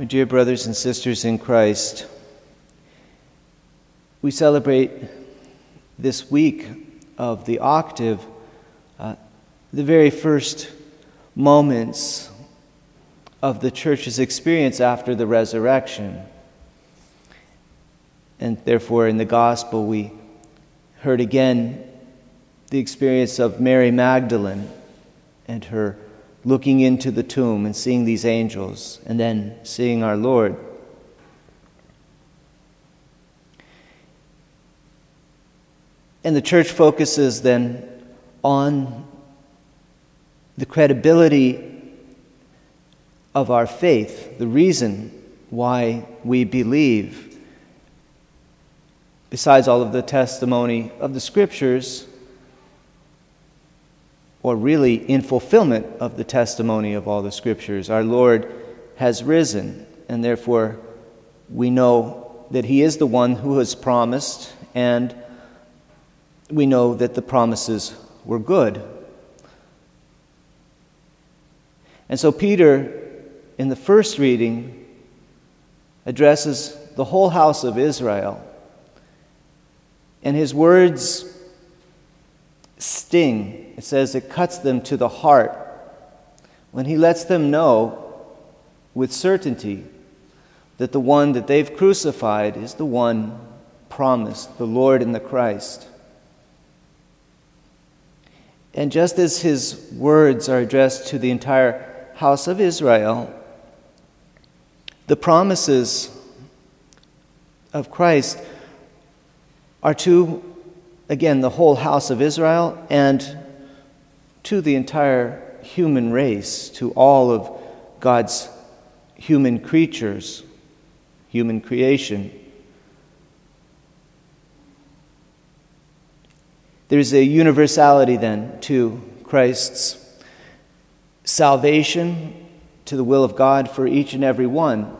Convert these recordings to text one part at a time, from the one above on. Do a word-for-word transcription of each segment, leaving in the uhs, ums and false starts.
My dear brothers and sisters in Christ, we celebrate this week of the octave uh, the very first moments of the church's experience after the resurrection. And therefore, in the gospel, we heard again the experience of Mary Magdalene and her looking into the tomb and seeing these angels, and then seeing our Lord. And the church focuses then on the credibility of our faith, the reason why we believe. Besides all of the testimony of the Scriptures, or really in fulfillment of the testimony of all the Scriptures, our Lord has risen, and therefore we know that He is the one who has promised, and we know that the promises were good. And so Peter, in the first reading, addresses the whole house of Israel, and his words sting. It says it cuts them to the heart when he lets them know with certainty that the one that they've crucified is the one promised, the Lord and the Christ. And just as his words are addressed to the entire house of Israel, the promises of Christ are to, again, the whole house of Israel and to the entire human race, to all of God's human creatures, human creation. There's a universality then to Christ's salvation, to the will of God for each and every one.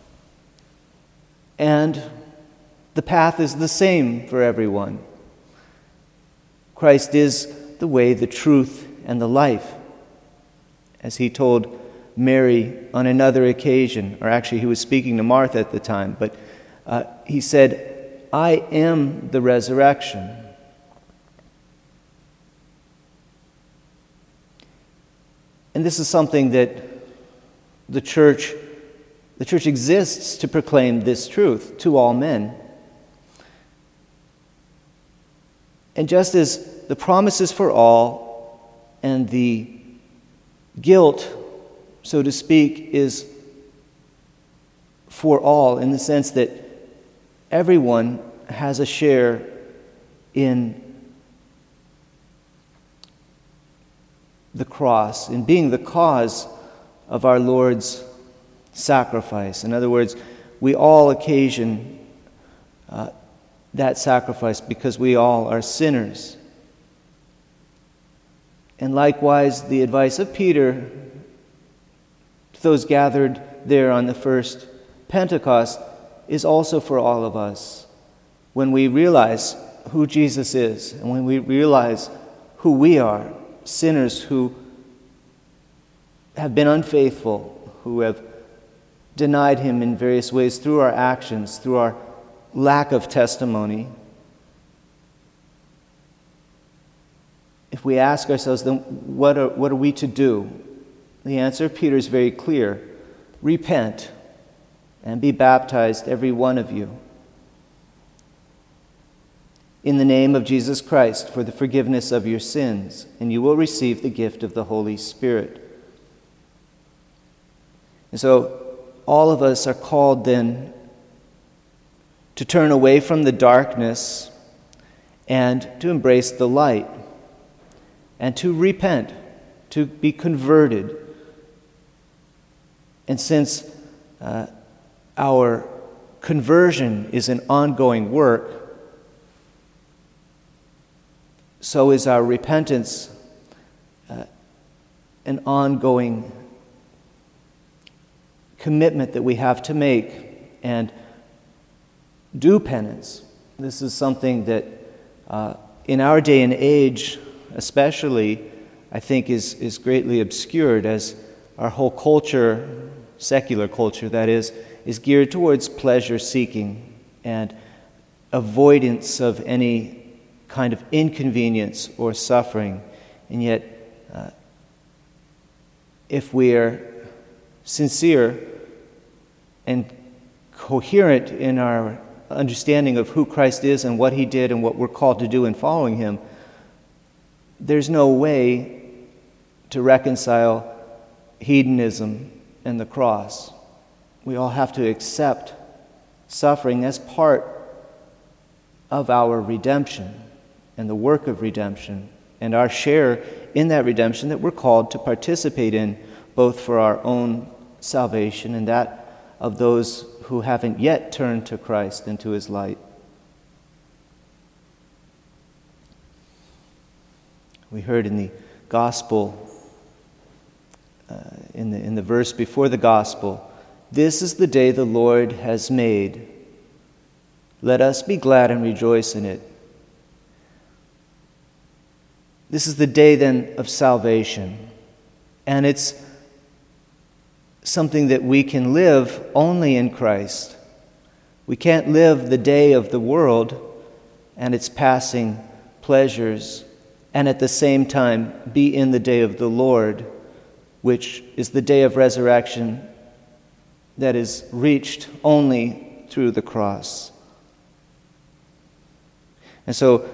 And the path is the same for everyone. Christ is the way, the truth, and the life. As he told Mary on another occasion, or actually he was speaking to Martha at the time, but uh, he said, I am the resurrection. And this is something that the church, the church exists to proclaim this truth to all men. And just as the promise is for all, and the guilt, so to speak, is for all in the sense that everyone has a share in the cross, in being the cause of our Lord's sacrifice. In other words, we all occasion uh, that sacrifice because we all are sinners. And likewise, the advice of Peter to those gathered there on the first Pentecost is also for all of us. When we realize who Jesus is, and when we realize who we are, sinners who have been unfaithful, who have denied Him in various ways through our actions, through our lack of testimony. If we ask ourselves, then what are, what are we to do? The answer of Peter is very clear. Repent and be baptized, every one of you, in the name of Jesus Christ for the forgiveness of your sins, and you will receive the gift of the Holy Spirit. And so all of us are called then to turn away from the darkness and to embrace the light, and to repent, to be converted. And since uh, our conversion is an ongoing work, so is our repentance uh, an ongoing commitment that we have to make and do penance. This is something that uh, in our day and age especially, I think is, is greatly obscured as our whole culture secular culture that is, is geared towards pleasure seeking and avoidance of any kind of inconvenience or suffering. And yet, uh, if we are sincere and coherent in our understanding of who Christ is and what he did and what we're called to do in following him, there's no way to reconcile hedonism and the cross. We all have to accept suffering as part of our redemption and the work of redemption and our share in that redemption that we're called to participate in, both for our own salvation and that of those who haven't yet turned to Christ and to his light. We heard in the gospel, uh, in the in the verse before the gospel, "This is the day the Lord has made. Let us be glad and rejoice in it." This is the day then of salvation, and it's something that we can live only in Christ. We can't live the day of the world and its passing pleasures and at the same time be in the day of the Lord, which is the day of resurrection that is reached only through the cross. And so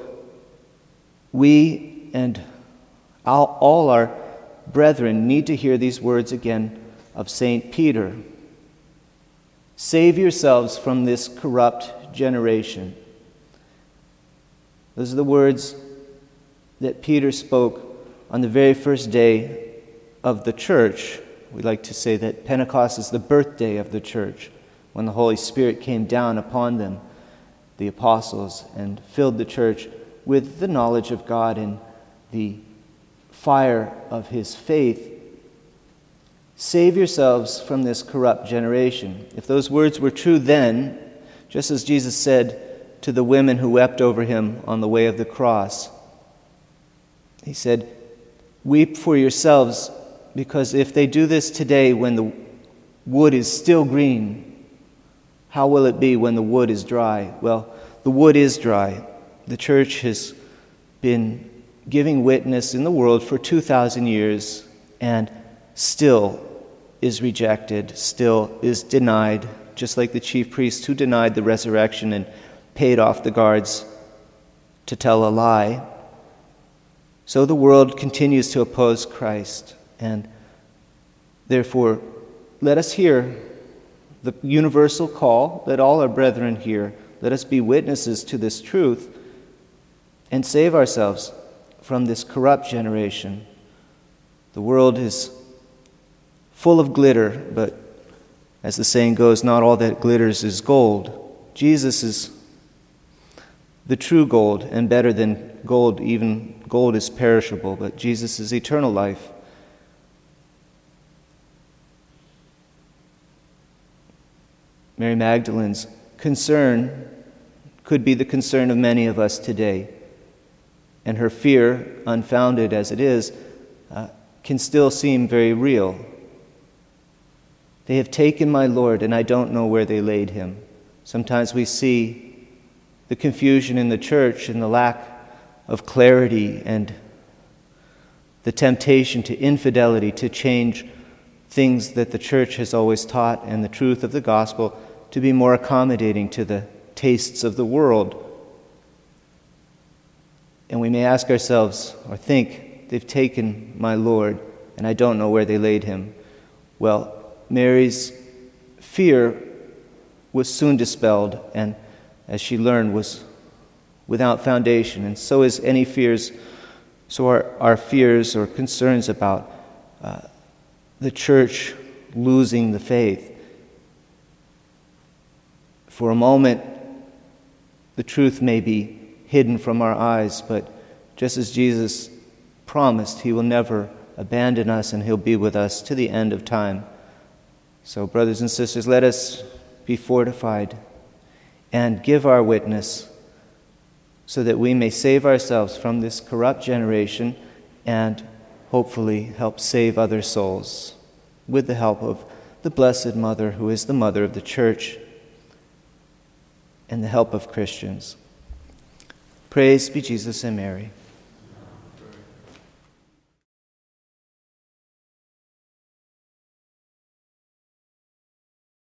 we and all, all our brethren need to hear these words again of Saint Peter. Save yourselves from this corrupt generation. Those are the words that Peter spoke on the very first day of the church. We like to say that Pentecost is the birthday of the church, when the Holy Spirit came down upon them, the apostles, and filled the church with the knowledge of God and the fire of his faith. Save yourselves from this corrupt generation. If those words were true then, just as Jesus said to the women who wept over him on the way of the cross, he said, "Weep for yourselves, because if they do this today when the wood is still green, how will it be when the wood is dry?" Well, the wood is dry. The church has been giving witness in the world for two thousand years and still is rejected, still is denied, just like the chief priests who denied the resurrection and paid off the guards to tell a lie. So the world continues to oppose Christ, and therefore let us hear the universal call that all our brethren hear. Let us be witnesses to this truth and save ourselves from this corrupt generation. The world is full of glitter, but as the saying goes, not all that glitters is gold. Jesus is the true gold, and better than gold. Even gold is perishable, but Jesus is eternal life. Mary Magdalene's concern could be the concern of many of us today, and her fear, unfounded as it is, uh, can still seem very real. They have taken my Lord, and I don't know where they laid him. Sometimes we see the confusion in the church and the lack of clarity and the temptation to infidelity, to change things that the church has always taught and the truth of the gospel to be more accommodating to the tastes of the world. And we may ask ourselves or think, they've taken my Lord, and I don't know where they laid him. Well, Mary's fear was soon dispelled, and as she learned, was without foundation. And so is any fears, so are our fears or concerns about uh, the church losing the faith. For a moment, the truth may be hidden from our eyes, but just as Jesus promised, he will never abandon us and he'll be with us to the end of time. So, brothers and sisters, let us be fortified and give our witness so that we may save ourselves from this corrupt generation and hopefully help save other souls with the help of the Blessed Mother, who is the Mother of the Church and the help of Christians. Praise be Jesus and Mary.